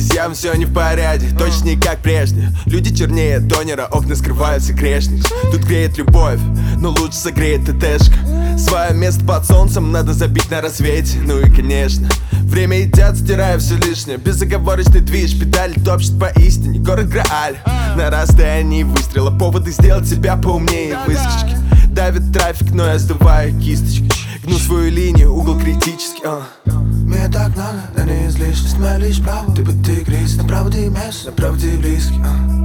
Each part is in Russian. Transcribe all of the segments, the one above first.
с явно все не в порядке, точно не как прежде. Люди чернее тонера, окна скрываются грешник. Тут греет любовь, но лучше согреет ТТшка. Свое место под солнцем надо забить на рассвете. Ну и конечно, время идет, стирая все лишнее. Безоговорочный движ, педали топчет поистине. Город Грааль, на расстоянии выстрела. Поводы сделать себя поумнее выскочки. Давит трафик, но я сдуваю кисточки. Гну свою линию, угол критический. Мне так надо, да не излишность, моя лишь право. Ты под игрист, направо ты место, направо ты близкий.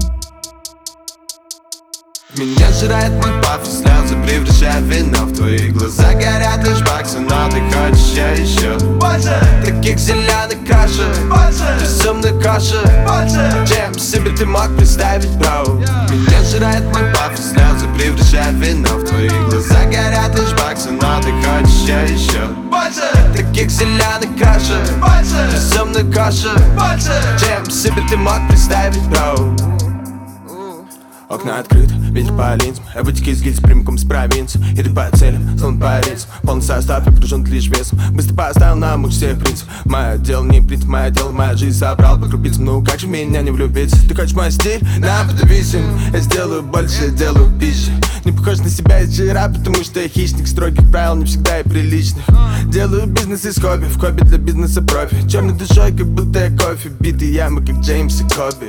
Меня жирает мой пафос, слезы превращая в вино. В твои глаза горят лишь баксы, но ты хочешь еще больше. Таких зеленых краше, безумной каши, чем себе ты мог представить, бро. Меня жирает мой пафос, слезы превращая в вино. В твои глаза горят лишь баксы, но ты хочешь еще больше. Таких зеленых краше, безумной каши, чем себе ты мог представить, бро. Окна открыты, ветер по линзам. Я вытек из гильз прямиком с провинции. Иду по целям, словно по рельсам. Полный состав, я погружен лишь весом. Быстро поставил на муж всех принципов. Мое дело не принцип, мое дело, моя жизнь собрал по крупицам. Ну как же меня не влюбиться? Ты хочешь мой стиль? Нам подависим. Я сделаю больше, делаю пищу. Не похож на себя из жира, потому что я хищник. Строгих правил не всегда и приличных. Делаю бизнес из хобби, в хобби для бизнеса профи. Черной душой, как будто я кофе. Битые ямы, как Джеймс и Коби.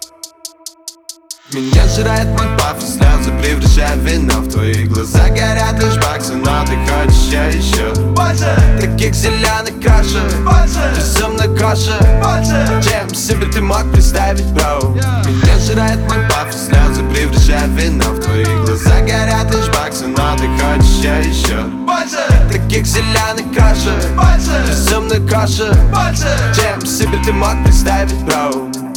Меня жирает мой пафос, слезы превращая в вино. В твои глаза горят лишь баксы, но ты хочешь еще больше. Таких зеленых краше, безумной каши, чем себе ты мог представить, бро. Меня жирает мой пафос, слезы превращая в вино. В твои глаза горят лишь баксы, но ты хочешь еще больше. Таких зеленых краше, безумной каши, чем себе ты мог представить, бро.